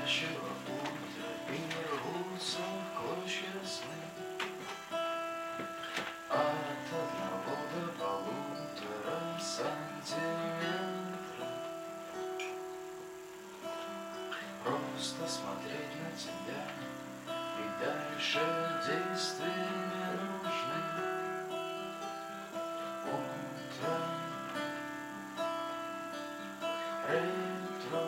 спящего утра и рвутся в клочья сны. От 1 до 1,5 сантиметра. Просто смотреть на тебя, и дальше действия не нужны. Утром ретро.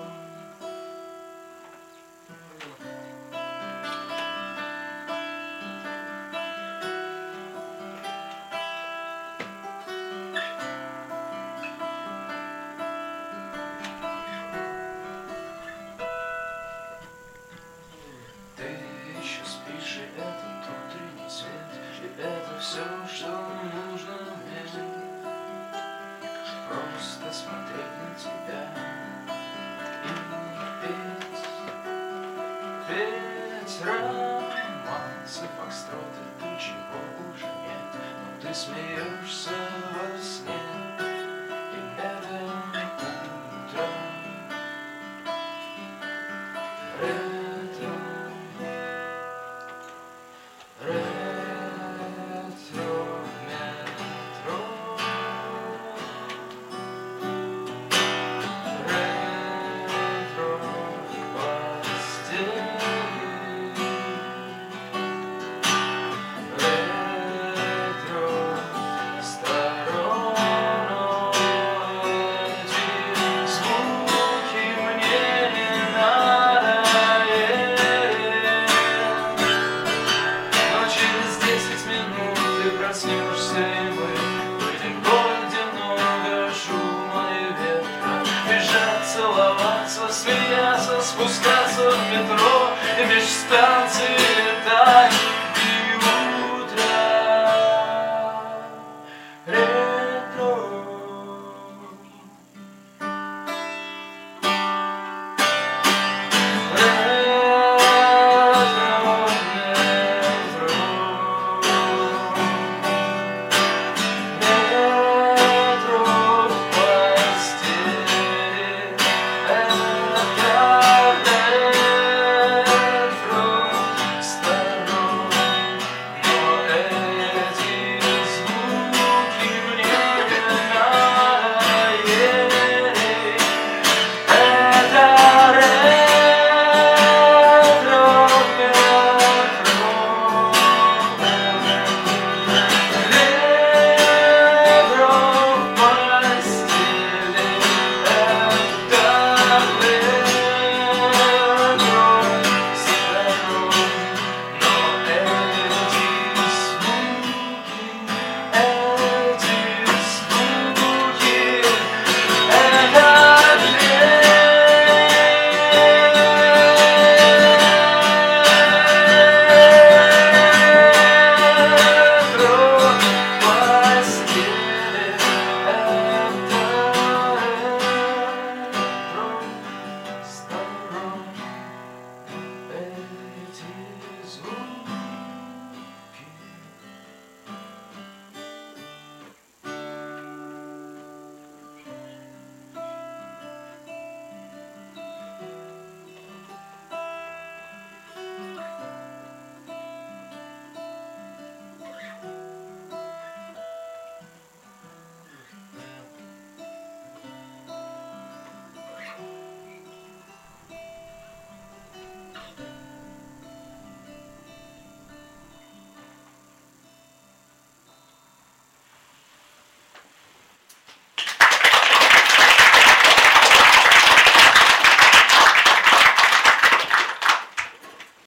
Ты еще спишь, и этот утренний свет, и это все, что нужно мне. Просто смотреть на тебя и петь романсы, фокстроты, ты чего уже нет, но ты смеешься.